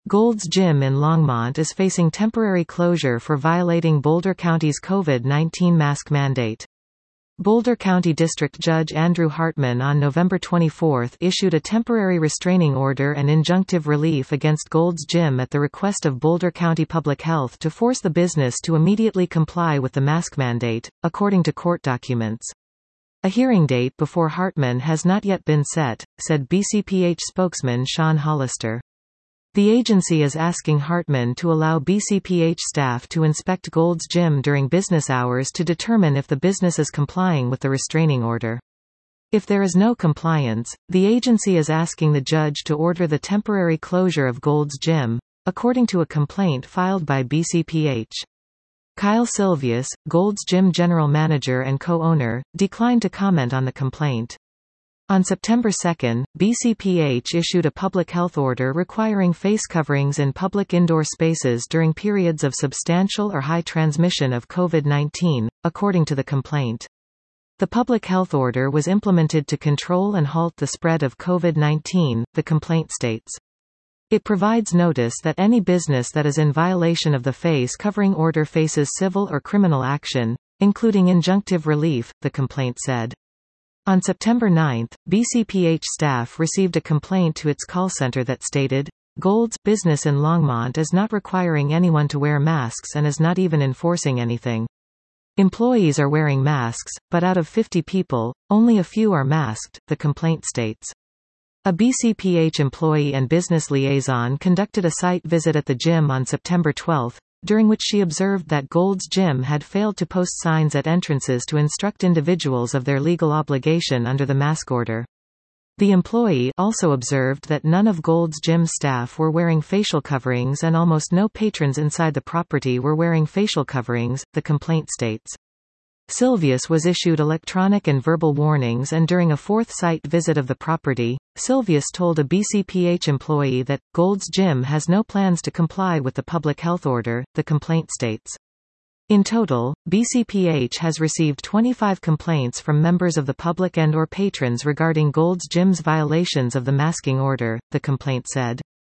Gold's Gym in Longmont is facing temporary closure for violating Boulder County's COVID-19 mask mandate. Boulder County District Judge Andrew Hartman on November 24 issued a temporary restraining order and injunctive relief against Gold's Gym at the request of Boulder County Public Health to force the business to immediately comply with the mask mandate, according to court documents. A hearing date before Hartman has not yet been set, said BCPH spokesman Sean Hollister. The agency is asking Hartman to allow BCPH staff to inspect Gold's Gym during business hours to determine if the business is complying with the restraining order. If there is no compliance, the agency is asking the judge to order the temporary closure of Gold's Gym, according to a complaint filed by BCPH. Kyle Silvius, Gold's Gym general manager and co-owner, declined to comment on the complaint. On September 2, BCPH issued a public health order requiring face coverings in public indoor spaces during periods of substantial or high transmission of COVID-19, according to the complaint. The public health order was implemented to control and halt the spread of COVID-19, the complaint states. It provides notice that any business that is in violation of the face covering order faces civil or criminal action, including injunctive relief, the complaint said. On September 9, BCPH staff received a complaint to its call center that stated, Gold's business in Longmont is not requiring anyone to wear masks and is not even enforcing anything. Employees are wearing masks, but out of 50 people, only a few are masked, the complaint states. A BCPH employee and business liaison conducted a site visit at the gym on September 12, during which she observed that Gold's Gym had failed to post signs at entrances to instruct individuals of their legal obligation under the mask order. The employee also observed that none of Gold's Gym staff were wearing facial coverings and almost no patrons inside the property were wearing facial coverings, the complaint states. Silvius was issued electronic and verbal warnings, and during a fourth site visit of the property, Silvius told a BCPH employee that Gold's Gym has no plans to comply with the public health order, the complaint states. In total, BCPH has received 25 complaints from members of the public and/or patrons regarding Gold's Gym's violations of the masking order, the complaint said.